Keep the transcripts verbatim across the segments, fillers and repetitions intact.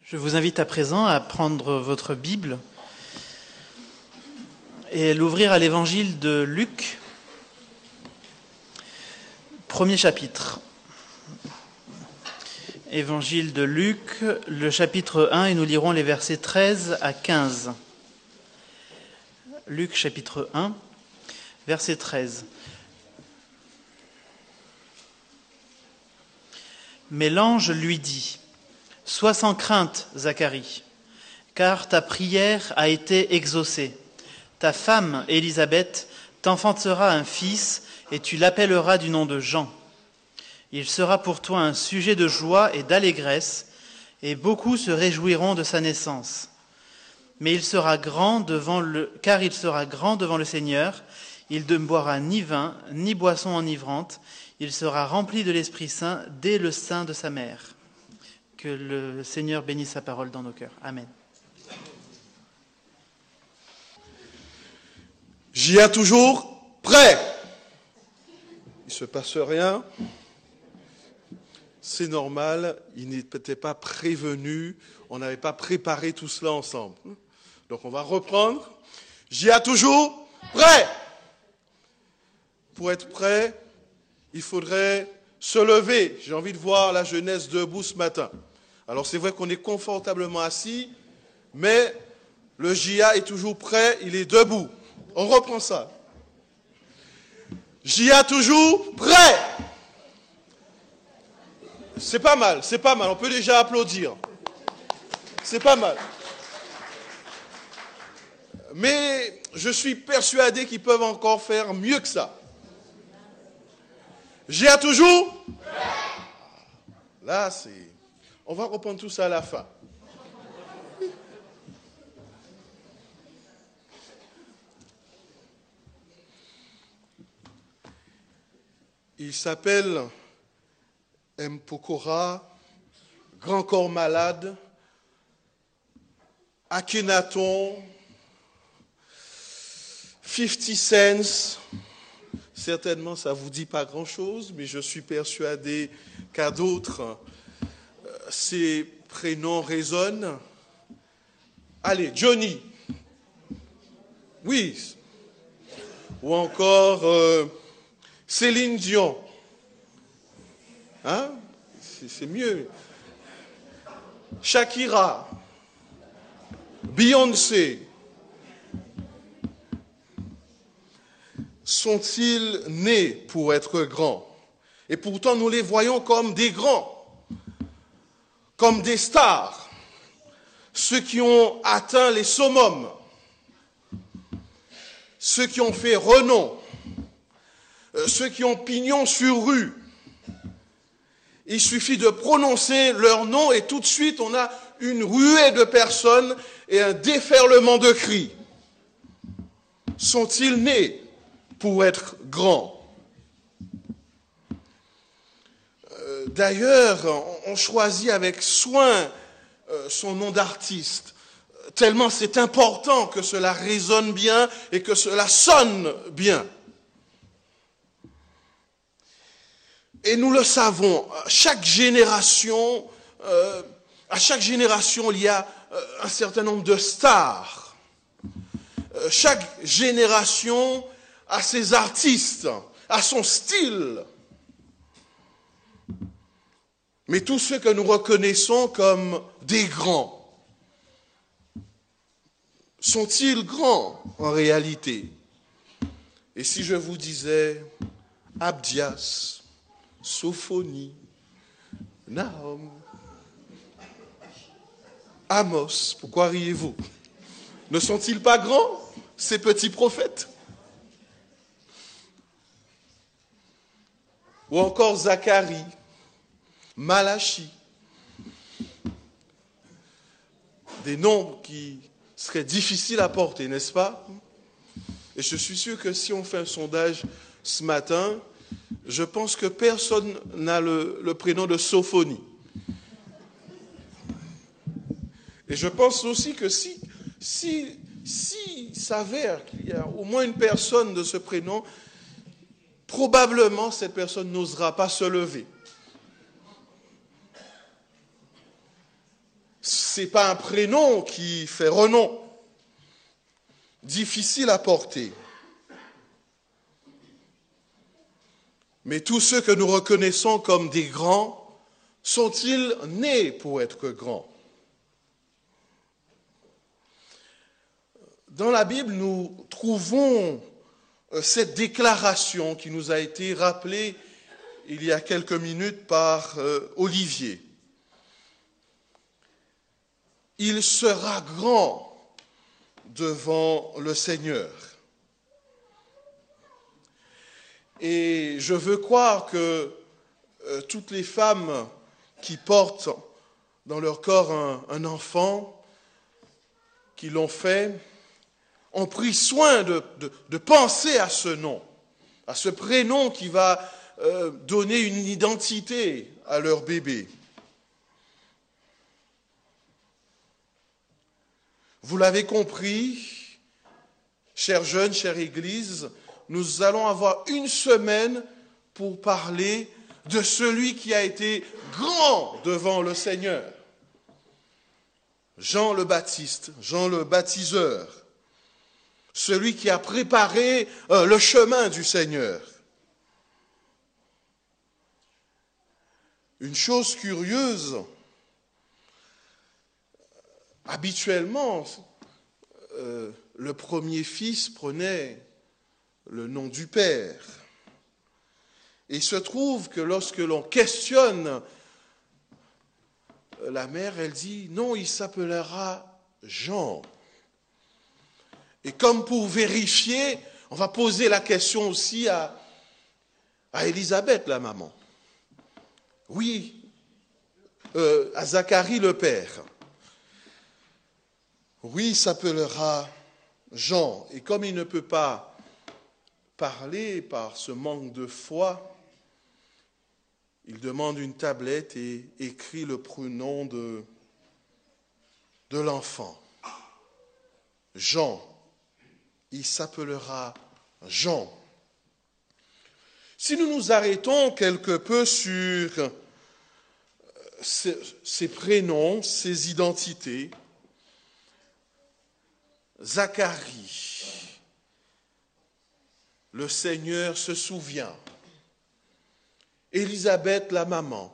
Je vous invite à présent à prendre votre Bible et à l'ouvrir à l'évangile de Luc, premier chapitre. Évangile de Luc, le chapitre un, et nous lirons les versets treize à quinze. Luc, chapitre un, verset treize. Mais l'ange lui dit : « Sois sans crainte, Zacharie, car ta prière a été exaucée. Ta femme, Élisabeth, t'enfantera un fils, et tu l'appelleras du nom de Jean. Il sera pour toi un sujet de joie et d'allégresse, et beaucoup se réjouiront de sa naissance. Mais il sera grand devant le, car il sera grand devant le Seigneur. Il ne boira ni vin, ni boisson enivrante. Il sera rempli de l'Esprit Saint dès le sein de sa mère. » Que le Seigneur bénisse sa parole dans nos cœurs. Amen. J'y ai toujours prêt. Il ne se passe rien. C'est normal. Il n'était pas prévenu. On n'avait pas préparé tout cela ensemble. Donc on va reprendre. J'y ai toujours prêt. Pour être prêt, il faudrait se lever. J'ai envie de voir la jeunesse debout ce matin. Alors c'est vrai qu'on est confortablement assis, mais le J A est toujours prêt, il est debout. On reprend ça. J A toujours prêt. C'est pas mal, c'est pas mal, on peut déjà applaudir. C'est pas mal. Mais je suis persuadé qu'ils peuvent encore faire mieux que ça. J A toujours prêt. Là, c'est... On va reprendre tout ça à la fin. Il s'appelle Mpokora, grand corps malade, Akhenaton, cinquante cents. Certainement, ça ne vous dit pas grand-chose, mais je suis persuadé qu'à d'autres, ces prénoms résonnent. Allez, Johnny. Oui. Ou encore euh, Céline Dion. Hein? C'est, c'est mieux. Shakira. Beyoncé. Sont-ils nés pour être grands? Et pourtant, nous les voyons comme des grands. Comme des stars, ceux qui ont atteint les summums, ceux qui ont fait renom, ceux qui ont pignon sur rue. Il suffit de prononcer leur nom et tout de suite on a une ruée de personnes et un déferlement de cris. Sont-ils nés pour être grands? D'ailleurs, on choisit avec soin son nom d'artiste, tellement c'est important que cela résonne bien et que cela sonne bien. Et nous le savons, chaque génération, euh, à chaque génération, il y a un certain nombre de stars. Chaque génération a ses artistes, a son style. Mais tous ceux que nous reconnaissons comme des grands, sont-ils grands en réalité? Et si je vous disais Abdias, Sophonie, Nahum, Amos, pourquoi riez-vous? Ne sont-ils pas grands, ces petits prophètes? Ou encore Zacharie, Malachi, des noms qui seraient difficiles à porter, n'est-ce pas? Et je suis sûr que si on fait un sondage ce matin, je pense que personne n'a le, le prénom de Sophonie. Et je pense aussi que si, si, si s'avère qu'il y a au moins une personne de ce prénom, probablement cette personne n'osera pas se lever. ce n'est pas un prénom qui fait renom, difficile à porter. Mais tous ceux que nous reconnaissons comme des grands, sont-ils nés pour être grands? Dans la Bible, nous trouvons cette déclaration qui nous a été rappelée il y a quelques minutes par euh, Olivier. Il sera grand devant le Seigneur. Et je veux croire que euh, toutes les femmes qui portent dans leur corps un, un enfant, qui l'ont fait, ont pris soin de, de, de penser à ce nom, à ce prénom qui va euh, donner une identité à leur bébé. Vous l'avez compris, chers jeunes, chère Église, nous allons avoir une semaine pour parler de celui qui a été grand devant le Seigneur. Jean le Baptiste, Jean le baptiseur, celui qui a préparé euh, le chemin du Seigneur. Une chose curieuse, habituellement, euh, le premier fils prenait le nom du père. Et il se trouve que lorsque l'on questionne la mère, elle dit, non, il s'appellera Jean. Et comme pour vérifier, on va poser la question aussi à, à Élisabeth, la maman. Oui, euh, à Zacharie, le père. Oui, il s'appellera Jean. Et comme il ne peut pas parler par ce manque de foi, il demande une tablette et écrit le prénom de, de l'enfant. Jean. Il s'appellera Jean. Si nous nous arrêtons quelque peu sur ces, ces prénoms, ces identités, Zacharie, le Seigneur se souvient. Élisabeth, la maman,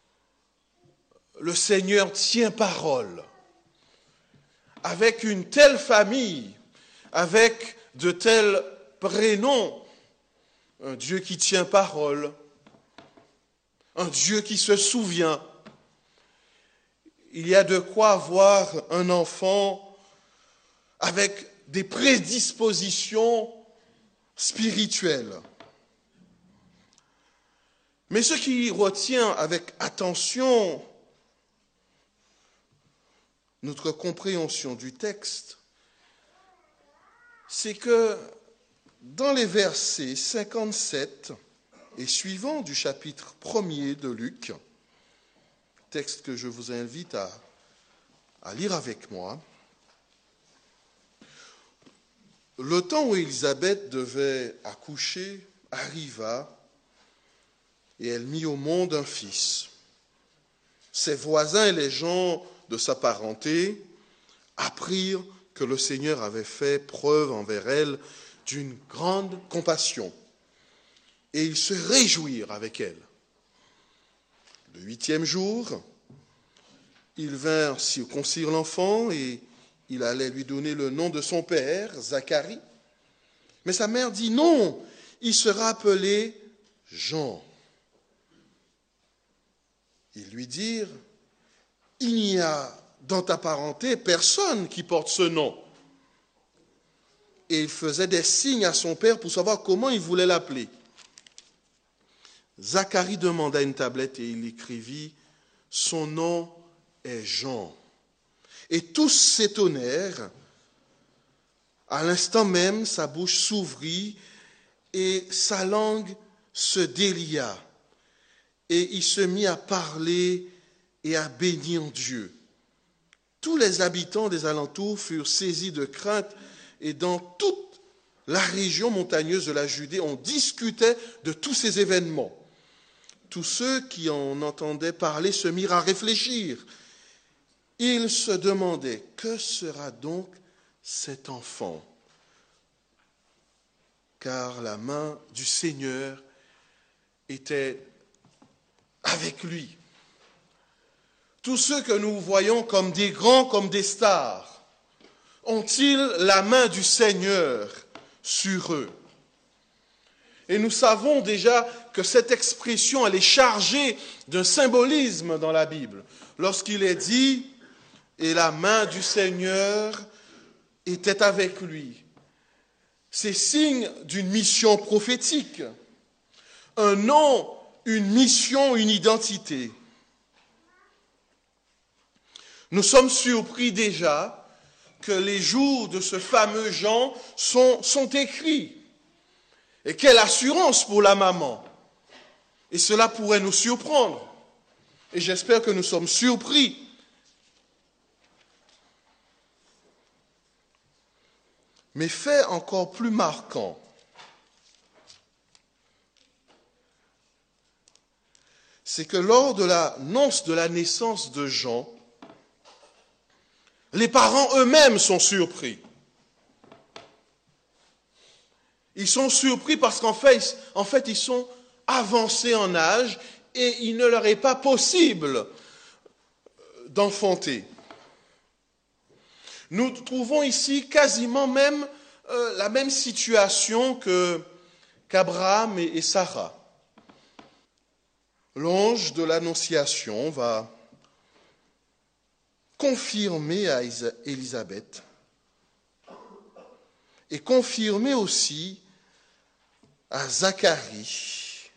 le Seigneur tient parole. Avec une telle famille, avec de tels prénoms, un Dieu qui tient parole, un Dieu qui se souvient, il y a de quoi avoir un enfant avec des prédispositions spirituelles. Mais ce qui retient avec attention notre compréhension du texte, c'est que dans les versets cinquante-sept et suivants du chapitre premier de Luc, texte que je vous invite à, à lire avec moi, le temps où Élisabeth devait accoucher arriva et elle mit au monde un fils. Ses voisins et les gens de sa parenté apprirent que le Seigneur avait fait preuve envers elle d'une grande compassion. Et ils se réjouirent avec elle. Le huitième jour, ils vinrent circoncire l'enfant et il allait lui donner le nom de son père, Zacharie. Mais sa mère dit non, il sera appelé Jean. Ils lui dirent, il n'y a dans ta parenté personne qui porte ce nom. Et il faisait des signes à son père pour savoir comment il voulait l'appeler. Zacharie demanda une tablette et il écrivit, son nom est Jean. Et tous s'étonnèrent. À l'instant même, sa bouche s'ouvrit et sa langue se délia. Et il se mit à parler et à bénir Dieu. Tous les habitants des alentours furent saisis de crainte et dans toute la région montagneuse de la Judée, on discutait de tous ces événements. Tous ceux qui en entendaient parler se mirent à réfléchir. il se demandait, que sera donc cet enfant? Car la main du Seigneur était avec lui. Tous ceux que nous voyons comme des grands, comme des stars, ont-ils la main du Seigneur sur eux? Et nous savons déjà que cette expression, elle est chargée d'un symbolisme dans la Bible. Lorsqu'il est dit, et la main du Seigneur était avec lui. C'est signe d'une mission prophétique, un nom, une mission, une identité. Nous sommes surpris déjà que les jours de ce fameux Jean sont, sont écrits. Et quelle assurance pour la maman. Et cela pourrait nous surprendre. Et j'espère que nous sommes surpris. Mais fait encore plus marquant, c'est que lors de l'annonce de la naissance de Jean, les parents eux-mêmes sont surpris. Ils sont surpris parce qu'en fait, en fait, ils sont avancés en âge et il ne leur est pas possible d'enfanter. Nous trouvons ici quasiment même euh, la même situation que, qu'Abraham et, et Sarah. L'ange de l'Annonciation va confirmer à Élisabeth et confirmer aussi à Zacharie.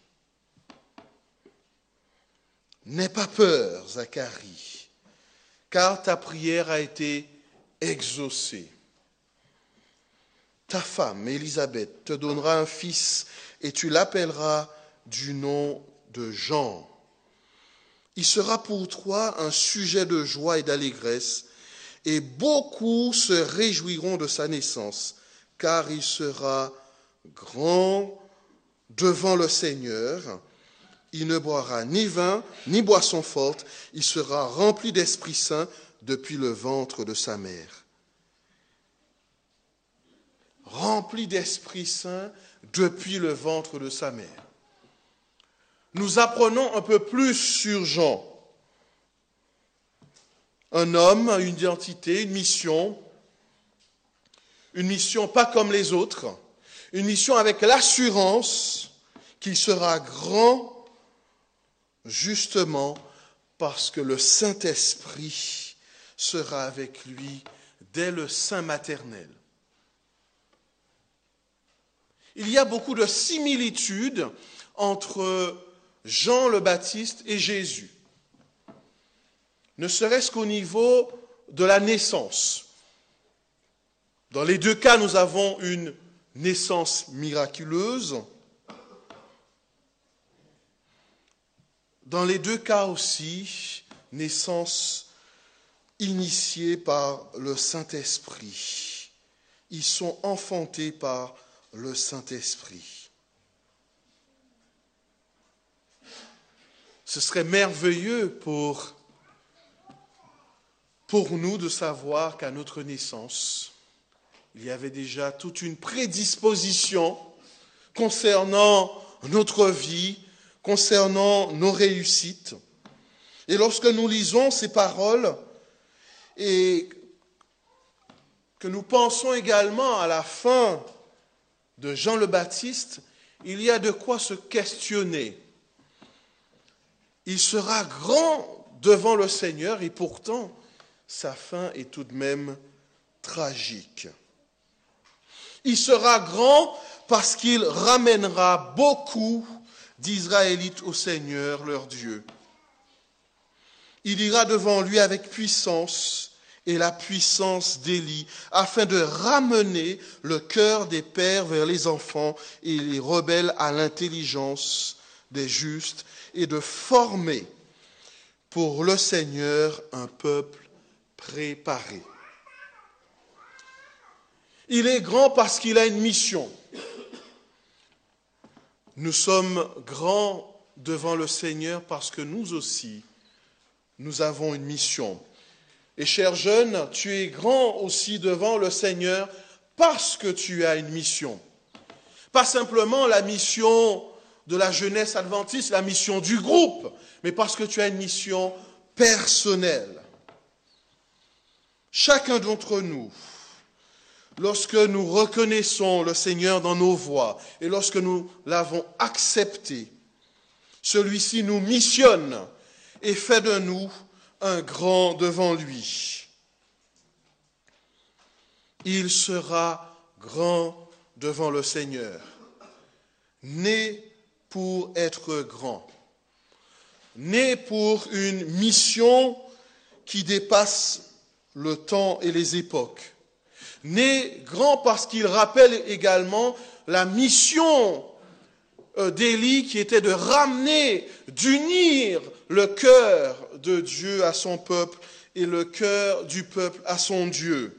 N'aie pas peur, Zacharie, car ta prière a été exaucée. Ta femme, Élisabeth, te donnera un fils et tu l'appelleras du nom de Jean. Il sera pour toi un sujet de joie et d'allégresse, et beaucoup se réjouiront de sa naissance, car il sera grand devant le Seigneur. Il ne boira ni vin, ni boisson forte, il sera rempli d'Esprit Saint depuis le ventre de sa mère. Rempli d'Esprit Saint depuis le ventre de sa mère. Nous apprenons un peu plus sur Jean. Un homme, une identité, une mission, une mission pas comme les autres, une mission avec l'assurance qu'il sera grand justement parce que le Saint-Esprit sera avec lui dès le sein maternel. Il y a beaucoup de similitudes entre Jean le Baptiste et Jésus, ne serait-ce qu'au niveau de la naissance. Dans les deux cas, nous avons une naissance miraculeuse. Dans les deux cas aussi, naissance initiée par le Saint-Esprit. Ils sont enfantés par le Saint-Esprit. Ce serait merveilleux pour, pour nous de savoir qu'à notre naissance, il y avait déjà toute une prédisposition concernant notre vie, concernant nos réussites. Et lorsque nous lisons ces paroles et que nous pensons également à la fin de Jean le Baptiste, il y a de quoi se questionner. Il sera grand devant le Seigneur et pourtant sa fin est tout de même tragique. Il sera grand parce qu'il ramènera beaucoup d'Israélites au Seigneur, leur Dieu. Il ira devant lui avec puissance et la puissance d'Élie, afin de ramener le cœur des pères vers les enfants et les rebelles à l'intelligence des justes, et de former pour le Seigneur un peuple préparé. Il est grand parce qu'il a une mission. Nous sommes grands devant le Seigneur parce que nous aussi, nous avons une mission. Et cher jeune, tu es grand aussi devant le Seigneur parce que tu as une mission. Pas simplement la mission de la jeunesse adventiste, la mission du groupe, mais parce que tu as une mission personnelle. Chacun d'entre nous, lorsque nous reconnaissons le Seigneur dans nos voies et lorsque nous l'avons accepté, celui-ci nous missionne et fait de nous un grand devant lui. Il sera grand devant le Seigneur, né pour être grand, né pour une mission qui dépasse le temps et les époques, né grand parce qu'il rappelle également la mission d'Élie qui était de ramener, d'unir le cœur de Dieu à son peuple et le cœur du peuple à son Dieu.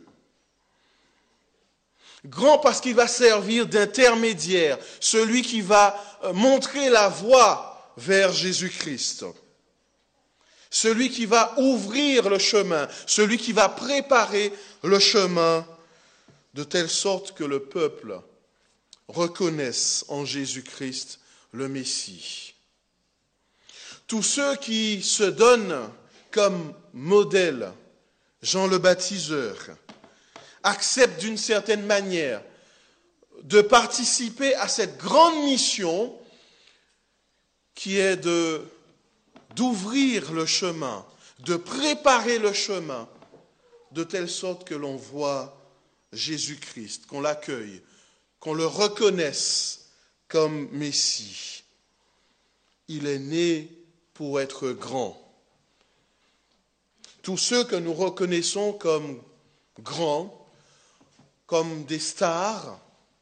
Grand parce qu'il va servir d'intermédiaire, celui qui va montrer la voie vers Jésus-Christ. Celui qui va ouvrir le chemin, celui qui va préparer le chemin de telle sorte que le peuple reconnaisse en Jésus-Christ le Messie. Tous ceux qui se donnent comme modèle Jean le Baptiseur acceptent d'une certaine manière de participer à cette grande mission qui est de, d'ouvrir le chemin, de préparer le chemin, de telle sorte que l'on voit Jésus-Christ, qu'on l'accueille, qu'on le reconnaisse comme Messie. Il est né pour être grand. Tous ceux que nous reconnaissons comme grands, comme des stars,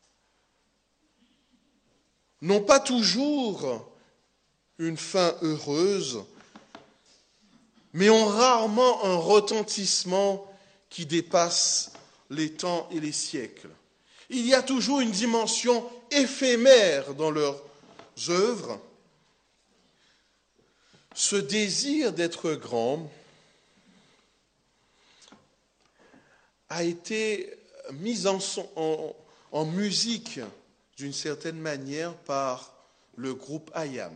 n'ont pas toujours une fin heureuse, mais ont rarement un retentissement qui dépasse les temps et les siècles. Il y a toujours une dimension éphémère dans leurs œuvres. Ce désir d'être grand a été mis en, son, en, en musique d'une certaine manière par le groupe I A M.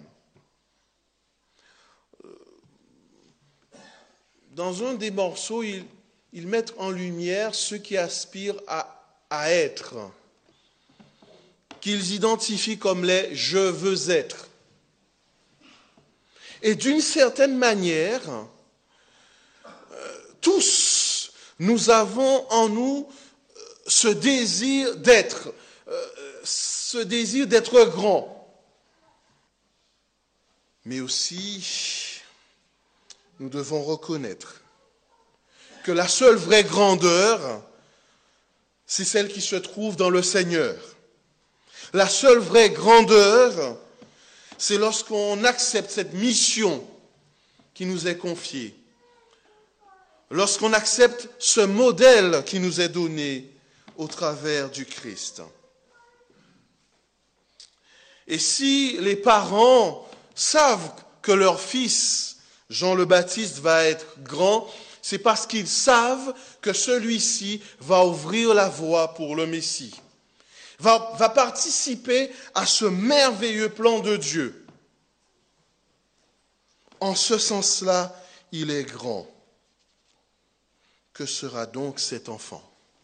Dans un des morceaux, ils, ils mettent en lumière ceux qui aspirent à, à être, qu'ils identifient comme les « je veux être ». Et d'une certaine manière, euh, tous, nous avons en nous ce désir d'être, euh, ce désir d'être grand. Mais aussi, nous devons reconnaître que la seule vraie grandeur, c'est celle qui se trouve dans le Seigneur. La seule vraie grandeur, c'est lorsqu'on accepte cette mission qui nous est confiée, lorsqu'on accepte ce modèle qui nous est donné au travers du Christ. Et si les parents savent que leur fils, Jean le Baptiste, va être grand, c'est parce qu'ils savent que celui-ci va ouvrir la voie pour le Messie, va, va participer à ce merveilleux plan de Dieu. En ce sens-là, il est grand. Que sera donc cet enfant?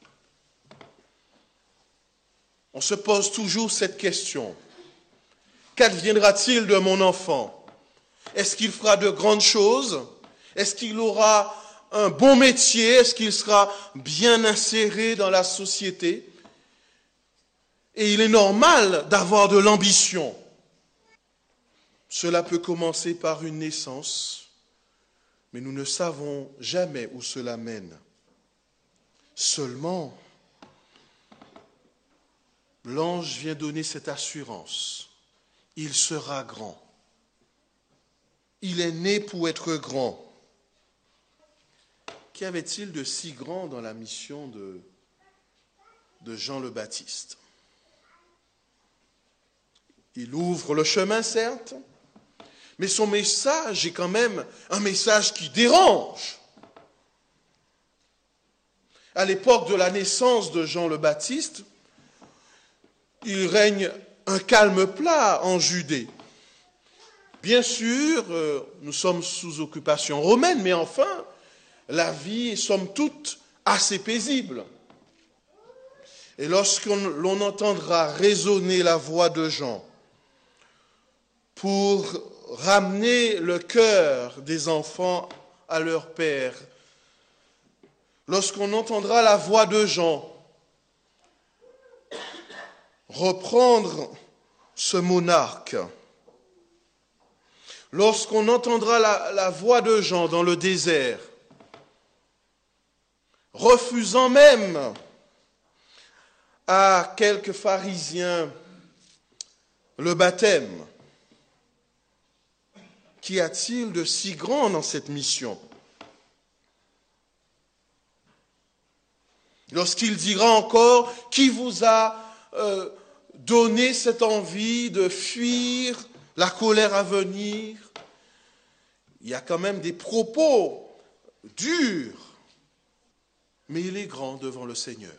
On se pose toujours cette question. Qu'adviendra-t-il de mon enfant? Est-ce qu'il fera de grandes choses? Est-ce qu'il aura un bon métier? Est-ce qu'il sera bien inséré dans la société? Et il est normal d'avoir de l'ambition. Cela peut commencer par une naissance, mais nous ne savons jamais où cela mène. Seulement, l'ange vient donner cette assurance. Il sera grand. Il est né pour être grand. Qu'y avait-il de si grand dans la mission de, de Jean le Baptiste? Il ouvre le chemin, certes, mais son message est quand même un message qui dérange. À l'époque de la naissance de Jean le Baptiste, il règne un calme plat en Judée. Bien sûr, nous sommes sous occupation romaine, mais enfin, la vie est somme toute assez paisible. Et lorsqu'on entendra résonner la voix de Jean pour ramener le cœur des enfants à leur père, lorsqu'on entendra la voix de Jean reprendre ce monarque, lorsqu'on entendra la, la voix de Jean dans le désert, refusant même à quelques pharisiens le baptême, qu'y a-t-il de si grand dans cette mission? Lorsqu'il dira encore, qui vous a euh, donné cette envie de fuir la colère à venir? Il y a quand même des propos durs, mais il est grand devant le Seigneur.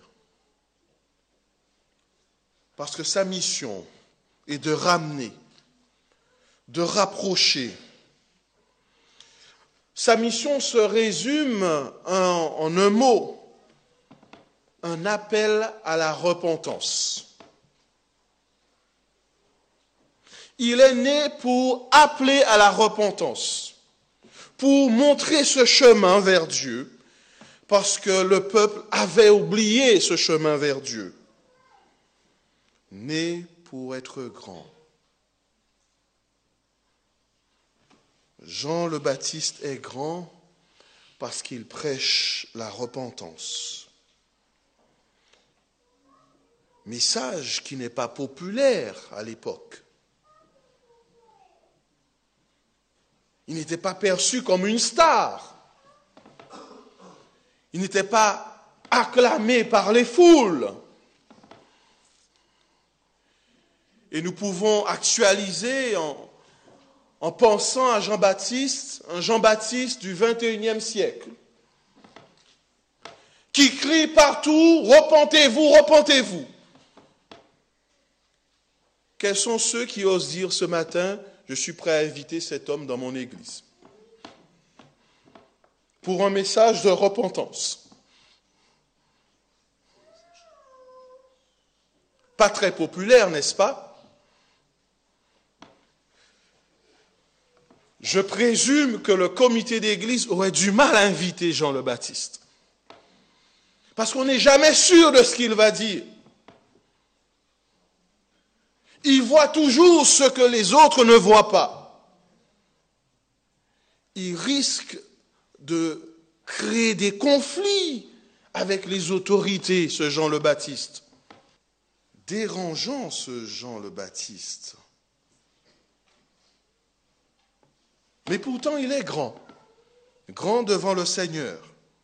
Parce que sa mission est de ramener, de rapprocher. Sa mission se résume en, en un mot, un appel à la repentance. Il est né pour appeler à la repentance, pour montrer ce chemin vers Dieu, parce que le peuple avait oublié ce chemin vers Dieu. Né pour être grand. Jean le Baptiste est grand parce qu'il prêche la repentance. Message qui n'est pas populaire à l'époque. Il n'était pas perçu comme une star. Il n'était pas acclamé par les foules. Et nous pouvons actualiser en, en pensant à Jean-Baptiste, un Jean-Baptiste du vingt et unième siècle, qui crie partout, repentez-vous, repentez-vous. Quels sont ceux qui osent dire ce matin, je suis prêt à inviter cet homme dans mon église pour un message de repentance? Pas très populaire, n'est-ce pas? Je présume que le comité d'église aurait du mal à inviter Jean le Baptiste. Parce qu'on n'est jamais sûr de ce qu'il va dire. Il voit toujours ce que les autres ne voient pas. Il risque de créer des conflits avec les autorités, ce Jean le Baptiste. Dérangeant, ce Jean le Baptiste. Mais pourtant, il est grand, grand devant le Seigneur.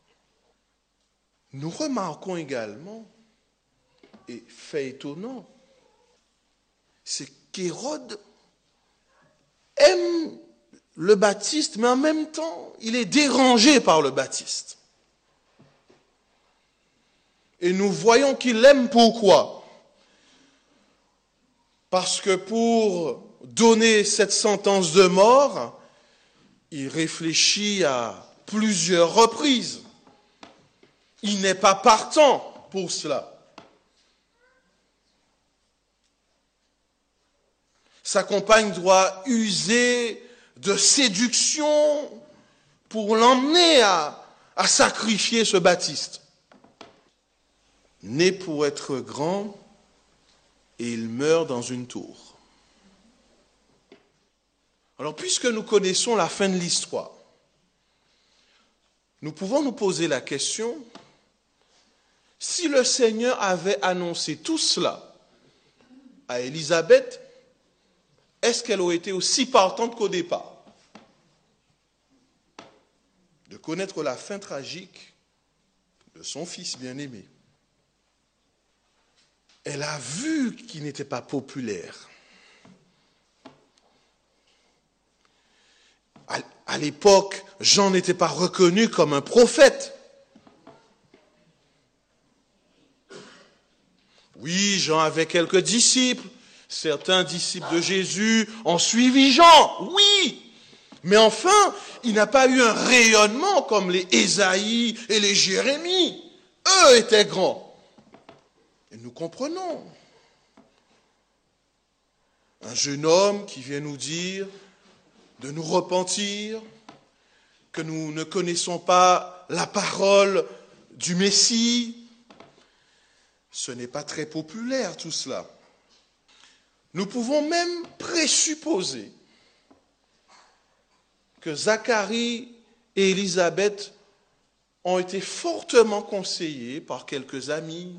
Nous remarquons également, et fait étonnant, c'est qu'Hérode aime le Baptiste, mais en même temps, il est dérangé par le Baptiste. Et nous voyons qu'il l'aime pourquoi? Parce que pour donner cette sentence de mort, il réfléchit à plusieurs reprises. Il n'est pas partant pour cela. Sa compagne doit user de séduction pour l'emmener à, à sacrifier ce Baptiste. Né pour être grand, et il meurt dans une tour. Alors, puisque nous connaissons la fin de l'histoire, nous pouvons nous poser la question, si le Seigneur avait annoncé tout cela à Élisabeth, est-ce qu'elle aurait été aussi partante qu'au départ? De connaître la fin tragique de son fils bien-aimé. Elle a vu qu'il n'était pas populaire. À l'époque, Jean n'était pas reconnu comme un prophète. puis Jean avait quelques disciples. Certains disciples de Jésus ont suivi Jean, oui. Mais enfin, il n'a pas eu un rayonnement comme les Ésaïe et les Jérémie. Eux étaient grands. Et nous comprenons. Un jeune homme qui vient nous dire de nous repentir, que nous ne connaissons pas la parole du Messie. Ce n'est pas très populaire tout cela. Nous pouvons même présupposer que Zacharie et Élisabeth ont été fortement conseillés par quelques amis,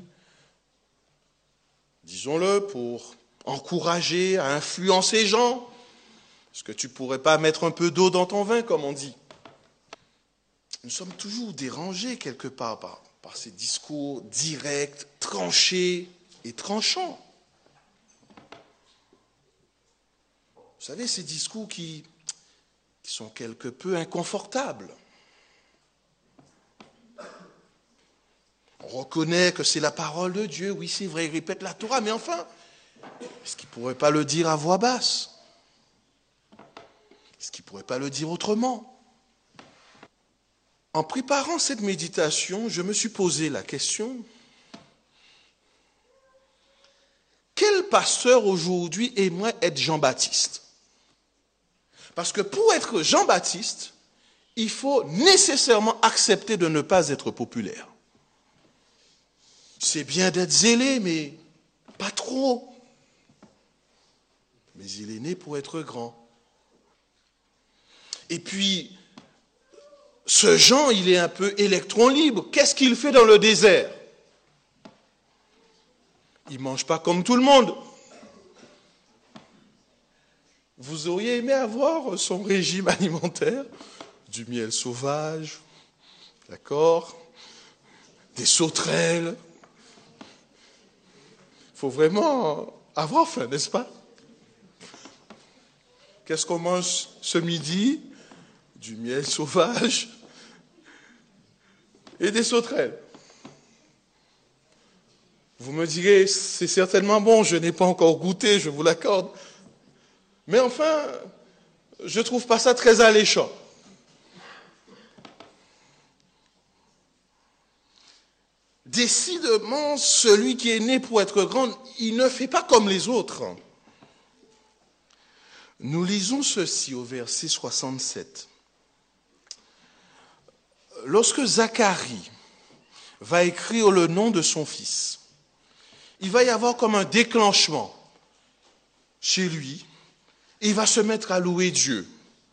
disons-le, pour encourager, à influencer Jean. Est-ce que tu ne pourrais pas mettre un peu d'eau dans ton vin, comme on dit? Nous sommes toujours dérangés quelque part par, par ces discours directs, tranchés et tranchants. Vous savez, ces discours qui, qui sont quelque peu inconfortables. On reconnaît que c'est la parole de Dieu, oui c'est vrai, il répète la Torah, mais enfin, est-ce qu'il ne pourrait pas le dire à voix basse? Est-ce qu'il ne pourrait pas le dire autrement? En préparant cette méditation, je me suis posé la question, quel pasteur aujourd'hui aimerait être Jean-Baptiste? Parce que pour être Jean-Baptiste, il faut nécessairement accepter de ne pas être populaire. C'est bien d'être zélé, mais pas trop. Mais il est né pour être grand. Et puis, ce Jean, il est un peu électron libre. Qu'est-ce qu'il fait dans le désert? Il ne mange pas comme tout le monde. Vous auriez aimé avoir son régime alimentaire, du miel sauvage, d'accord, des sauterelles. Il faut vraiment avoir faim, n'est-ce pas? Qu'est-ce qu'on mange ce midi? Du miel sauvage et des sauterelles. Vous me direz, c'est certainement bon, je n'ai pas encore goûté, je vous l'accorde. Mais enfin, je ne trouve pas ça très alléchant. Décidément, celui qui est né pour être grand, il ne fait pas comme les autres. Nous lisons ceci au verset soixante-sept. Lorsque Zacharie va écrire le nom de son fils, il va y avoir comme un déclenchement chez lui. Il va se mettre à louer Dieu.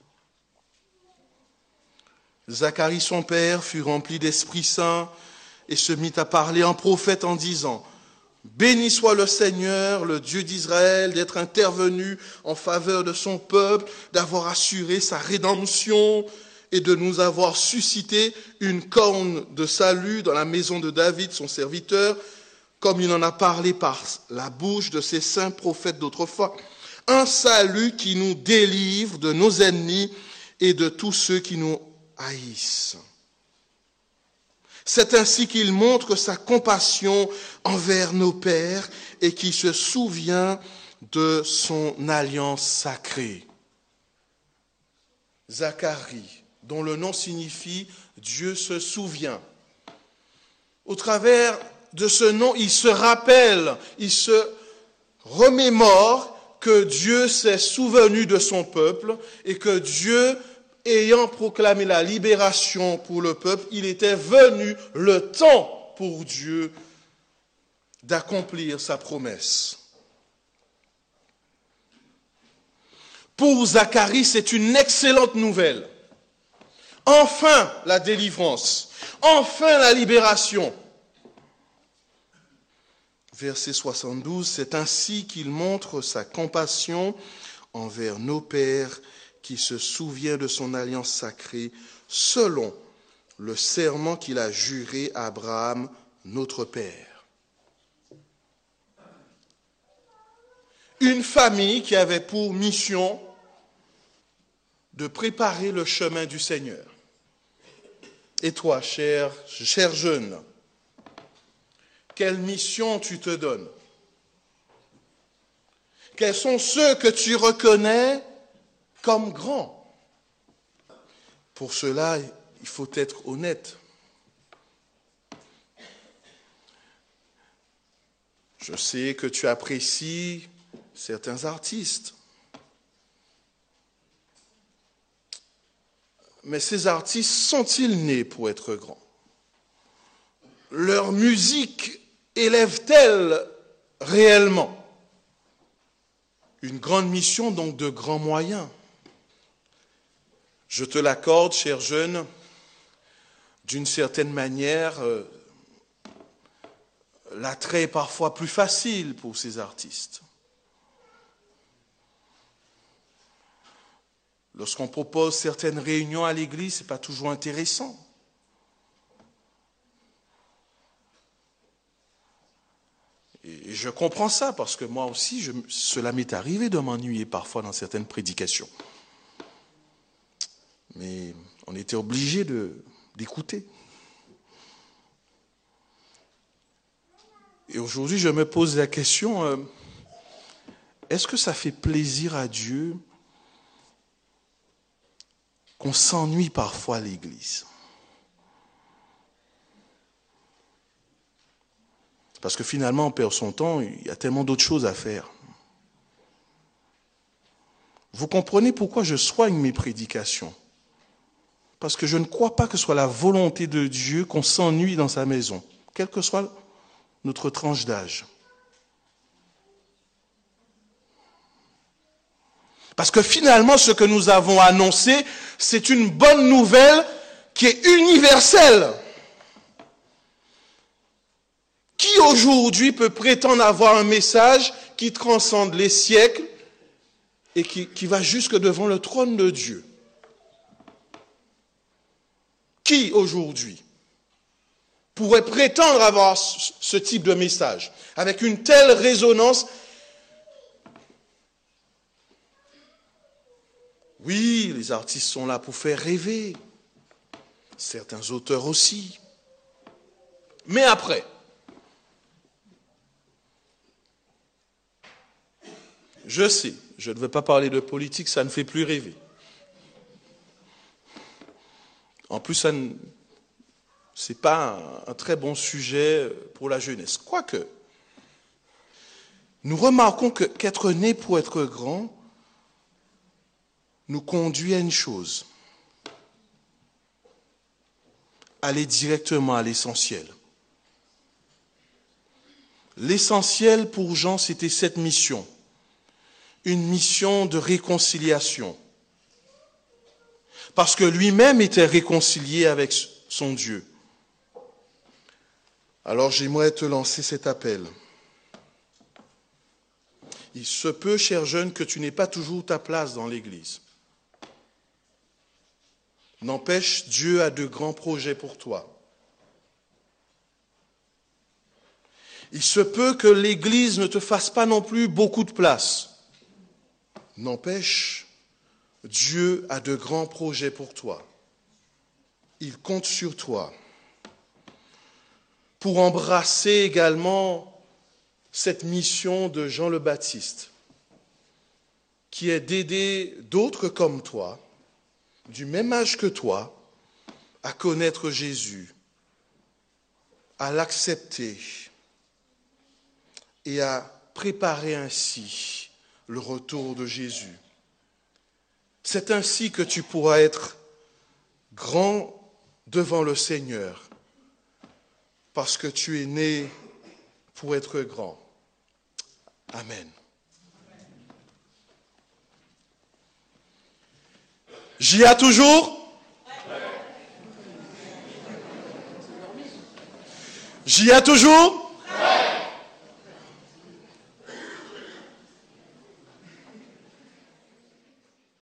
Zacharie, son père, fut rempli d'Esprit Saint et se mit à parler en prophète en disant « Béni soit le Seigneur, le Dieu d'Israël, d'être intervenu en faveur de son peuple, d'avoir assuré sa rédemption et de nous avoir suscité une corne de salut dans la maison de David, son serviteur, comme il en a parlé par la bouche de ses saints prophètes d'autrefois. Un salut qui nous délivre de nos ennemis et de tous ceux qui nous haïssent. C'est ainsi qu'il montre sa compassion envers nos pères et qui se souvient de son alliance sacrée. » Zacharie, dont le nom signifie « Dieu se souvient ». Au travers de ce nom, il se rappelle, il se remémore que Dieu s'est souvenu de son peuple et que Dieu, ayant proclamé la libération pour le peuple, il était venu le temps pour Dieu d'accomplir sa promesse. Pour Zacharie, c'est une excellente nouvelle. Enfin la délivrance, enfin la libération. Verset soixante-douze, c'est ainsi qu'il montre sa compassion envers nos pères qui se souvient de son alliance sacrée selon le serment qu'il a juré à Abraham, notre père. Une famille qui avait pour mission de préparer le chemin du Seigneur. Et toi, cher, cher jeune, quelle mission tu te donnes? Quels sont ceux que tu reconnais comme grands? Pour cela, il faut être honnête. Je sais que tu apprécies certains artistes. Mais ces artistes sont-ils nés pour être grands? Leur musique élève-t-elle réellement? Une grande mission, donc de grands moyens. Je te l'accorde, cher jeune, d'une certaine manière, euh, l'attrait est parfois plus facile pour ces artistes. Lorsqu'on propose certaines réunions à l'église, ce n'est pas toujours intéressant. Et je comprends ça, parce que moi aussi, je, cela m'est arrivé de m'ennuyer parfois dans certaines prédications. Mais on était obligé de, d'écouter. Et aujourd'hui, je me pose la question, euh, est-ce que ça fait plaisir à Dieu qu'on s'ennuie parfois à l'église? Parce que finalement, on perd son temps, il y a tellement d'autres choses à faire. Vous comprenez pourquoi je soigne mes prédications? Parce que je ne crois pas que ce soit la volonté de Dieu qu'on s'ennuie dans sa maison, quelle que soit notre tranche d'âge. Parce que finalement, ce que nous avons annoncé, c'est une bonne nouvelle qui est universelle. Qui aujourd'hui peut prétendre avoir un message qui transcende les siècles et qui, qui va jusque devant le trône de Dieu? Qui aujourd'hui pourrait prétendre avoir ce, ce type de message avec une telle résonance? Oui, les artistes sont là pour faire rêver, certains auteurs aussi. Mais après, je sais, je ne veux pas parler de politique, ça ne fait plus rêver. En plus, ce n'est pas un, un très bon sujet pour la jeunesse. Quoique, nous remarquons que, qu'être né pour être grand nous conduit à une chose: aller directement à l'essentiel. L'essentiel pour Jean, c'était cette mission. Une mission de réconciliation. Parce que lui-même était réconcilié avec son Dieu. Alors j'aimerais te lancer cet appel. Il se peut, cher jeune, que tu n'aies pas toujours ta place dans l'Église. N'empêche, Dieu a de grands projets pour toi. Il se peut que l'Église ne te fasse pas non plus beaucoup de place. N'empêche, Dieu a de grands projets pour toi. Il compte sur toi pour embrasser également cette mission de Jean le Baptiste, qui est d'aider d'autres comme toi, du même âge que toi, à connaître Jésus, à l'accepter et à préparer ainsi le retour de Jésus. C'est ainsi que tu pourras être grand devant le Seigneur, parce que tu es né pour être grand. Amen. J'y ai toujours? J'y ai toujours?